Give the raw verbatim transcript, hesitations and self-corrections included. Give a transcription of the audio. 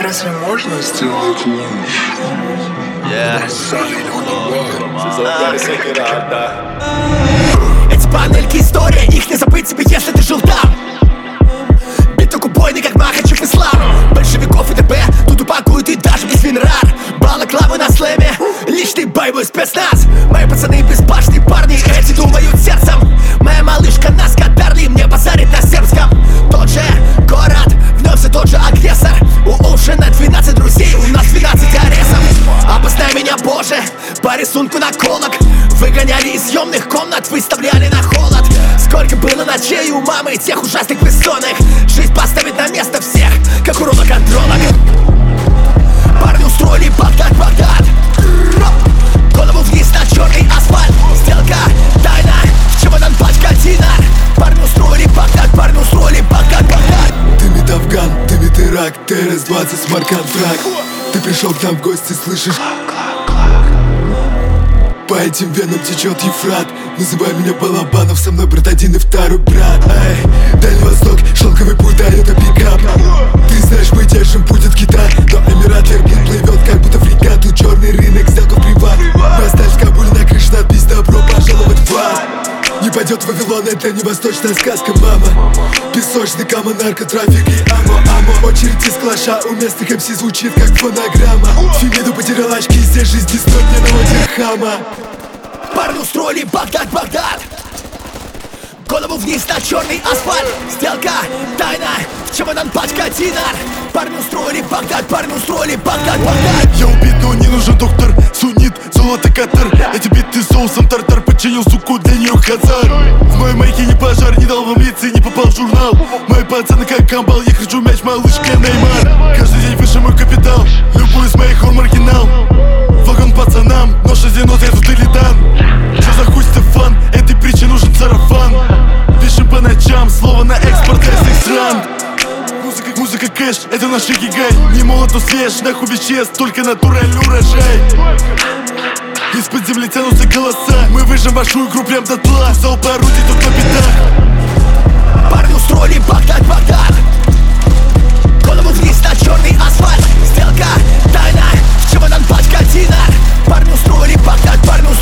Разве можно сделать лучше? Эти панельки история, их не забыть тебе, если ты жил там. Биток убойный, как Махачев ислам. Большевиков и ДП тут упакуют и даже без винрар. Балаклавы на слэме, личный боевой спецназ. Мои пацаны беспашные парни, эти думают сердцем. Моя малышка нас катарли, мне базарит на сербском. Тот же город, вновь все тот же агрессор. У Оушена двенадцать друзей, у нас двенадцать аресов. Обознай меня, Боже, по рисунку наколок. Выгоняли из съемных комнат, выставляли на холод. Сколько было ночей у мамы тех ужасных бессонных. Жизнь поставит на место всех, как уродоконтролог. Парни устроили Багдад, Багдад. Голову вниз на черный асфальт. Сделка, тайна, в чемодан пачка динар. Парни устроили Багдад, парни устроили Багдад, Багдад. Дымит Афган, дымит Ирак, Т Р С двадцать, смарт-контракт. Ты пришел к нам в гости, слышишь? По этим венам течет Ефрат. Называй меня Балабанов, со мной брат один и второй брат. Эй, Дальний Восток, шелковый путь, а это пикап. Ты знаешь, мы держим путь от Китая, но Эмират Верблин плывет, как будто фрегат. Тут черный рынок, сделка в приват. Мы остались в Кабуле, на крыше надпись «Добро пожаловать в ад». Не пойдет в Вавилон, это не восточная сказка, мама. Песочный кама, наркотрафик и амо, амо. Очередь из клаша, у местных эм си звучит как фонограмма. Фемиду потерял очки, здесь жизни стоит мне одного дирхама. Парни устроили Багдад, Багдад. Голову вниз на черный асфальт. Сделка, тайна, в чемодан пачка динар. Парни устроили Багдад, парни устроили Багдад, Багдад. Я убит, но не нужен доктор. Сунит, золото, катар. Эти биты соусом тартар. Починил суку, для нее хазар. В моей майке не пожар, не дал вам лица, не попал в журнал. Мои пацаны как камбал, я кричу мяч, малышка Неймар. Каждый день выше мой капитал. Любой из моих ор маргинал. Вагон пацанам, но шестьдесят я тут илидан. Чё за хуй Стефан, этой притче нужен сарафан. Пишем по ночам, слово на экспорт для всех стран. Музыка, музыка кэш, это наш гигай. Не молод, но свеж, нахуй веществ, только натуральный урожай. Из-под земли тянутся голоса. Мы выжжем вашу игру прям до тла. Залпы орудий тут на пятах. Парни устроили Багдад, Багдад. Голову вниз на черный асфальт. Сделка, тайна, в чемодан пачка динар. Парни устроили Багдад, парни